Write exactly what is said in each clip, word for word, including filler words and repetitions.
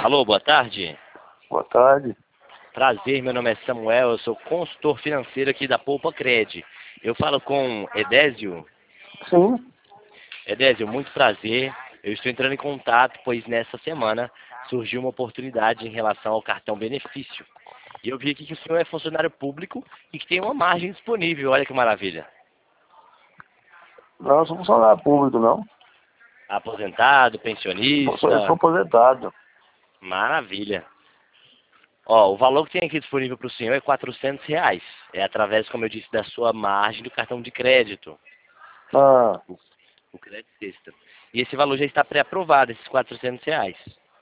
Alô, boa tarde. Boa tarde. Prazer, meu nome é Samuel, eu sou consultor financeiro aqui da Poupa Cred. Eu falo com Edésio. Sim. Edésio, muito prazer. Eu estou entrando em contato, pois nessa semana surgiu uma oportunidade em relação ao cartão benefício. E eu vi aqui que o senhor é funcionário público e que tem uma margem disponível. Olha que maravilha. Não, eu sou funcionário público, não. Aposentado, Eu sou, eu sou pensionista. aposentado. Maravilha. Ó, o valor que tem aqui disponível para o senhor é quatrocentos reais. É através, como eu disse, da sua margem do cartão de crédito, Ah, o, o crédito sexta. E esse valor já está pré-aprovado, esses quatrocentos reais.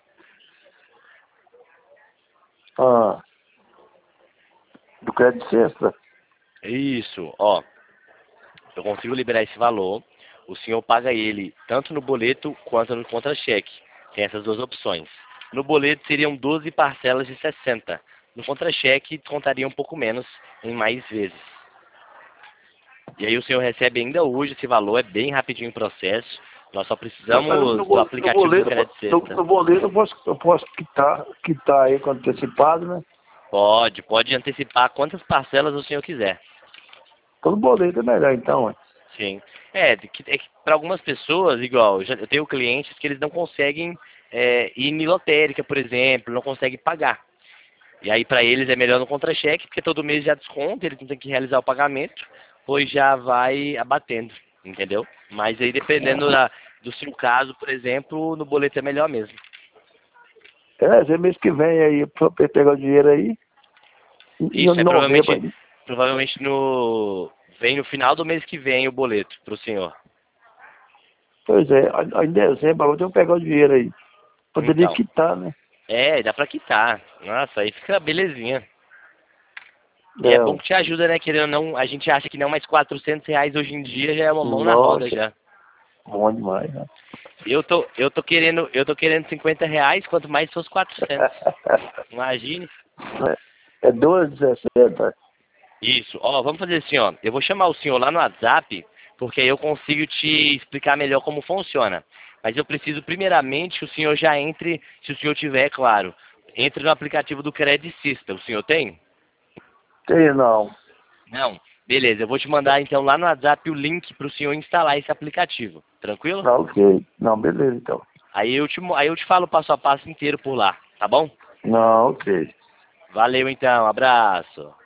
ah. Do crédito sexta? Isso, ó. Eu consigo liberar esse valor. O senhor paga ele tanto no boleto quanto no contra-cheque. Tem essas duas opções. No boleto seriam doze parcelas de sessenta. No contra-cheque contaria um pouco menos em mais vezes. E aí o senhor recebe ainda hoje esse valor, é bem rapidinho o processo. Nós só Mas no, precisamos do no, no aplicativo do boleto, Crédito no, Sexta. no boleto eu posso, eu posso quitar, quitar aí quando antecipado, né? Pode, pode antecipar quantas parcelas o senhor quiser. Todo boleto é melhor então, ué. Sim. É, de que, é que para algumas pessoas, igual, eu, já, eu tenho clientes que eles não conseguem é, ir em lotérica, por exemplo, não conseguem pagar. E aí para eles é melhor no contra-cheque, porque todo mês já desconta, eles não têm que realizar o pagamento, pois já vai abatendo, entendeu? Mas aí dependendo da, do seu caso, por exemplo, no boleto é melhor mesmo. É, esse mês que vem aí, pra eu pegar o dinheiro aí, em Isso, é novembro provavelmente, aí. provavelmente no, vem no final do mês que vem o boleto para o senhor. Pois é, aí em dezembro eu tenho que pegar o dinheiro aí. Poderia Então, quitar, né? é, dá pra quitar. Nossa, aí fica belezinha. E é É, bom ué. que te ajuda, né? Querendo ou não, a gente acha que não, mas quatrocentos reais hoje em dia já é uma mão na roda Nossa, já. bom demais, né? Eu tô, eu tô querendo, eu tô querendo cinquenta reais, quanto mais fosse quatrocentos. Imagine. É doze, dezessete. Isso. Ó, vamos fazer assim, ó. Eu vou chamar o senhor lá no WhatsApp, porque aí eu consigo te explicar melhor como funciona. Mas eu preciso, primeiramente, que o senhor já entre, se o senhor tiver, é claro, entre no aplicativo do Credit System. O senhor tem? Tem não. Não. Beleza, eu vou te mandar então lá no WhatsApp o link para o senhor instalar esse aplicativo. Tranquilo? Tá ok. Não, beleza então. Aí eu te, mo- aí eu te falo o passo a passo inteiro por lá, tá bom? Não, ok. Valeu então, abraço.